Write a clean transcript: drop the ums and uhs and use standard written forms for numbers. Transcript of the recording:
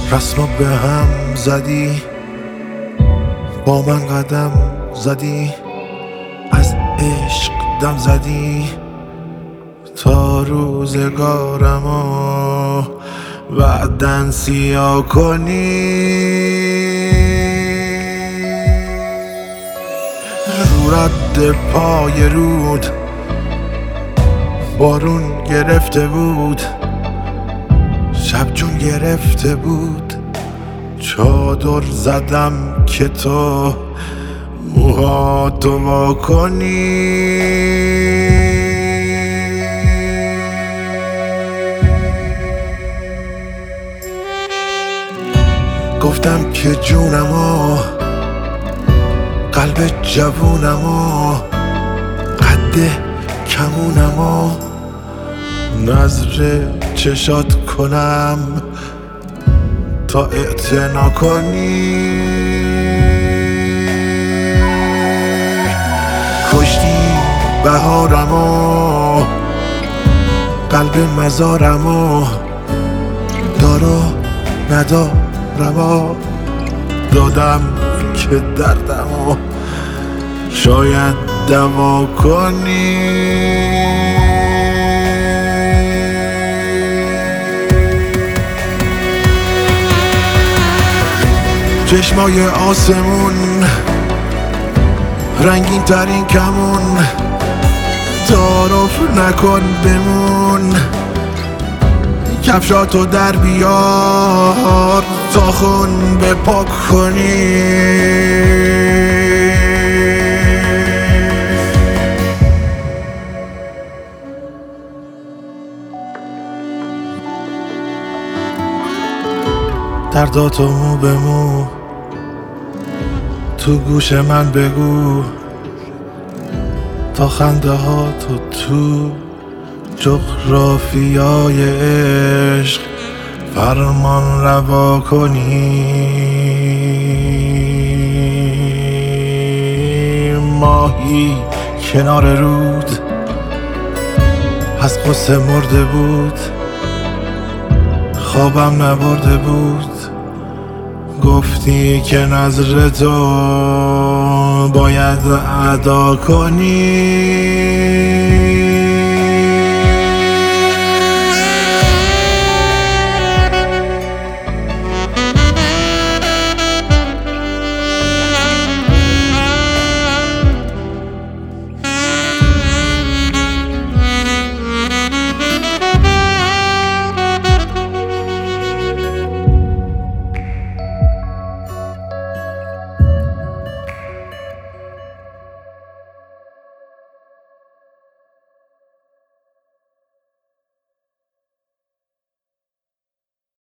رسمو به هم زدی، با من قدم زدی، از عشق دم زدی، تا روزگارمو بعدن سیاه کنی. رو رد پای رود بارون گرفته بود، شب جون گرفته بود، چادر زدم که تو موهاتو وا کنی. گفتم که جونمو، قلب جوونمو، قد کمونمو نظر چشات کنم تا اعتنا کنی. کشتی بهارمو، قلب مزارمو، دارو ندارمو دادم که دردمو شاید دوا کنی. چشمای آسمون رنگین ترین کمون، تعارف نکن بمون، کفشاتو در بیار تا خون بپاک کنی. درداتو مو به مو تو گوش من بگو، تا خنده ها تو جغرافیای عشق فرمان روا کنی. ماهی کنار رود از غصه مرده بود، خوابم نبرده بود، گفتی که نظر تو باید ادا کنی.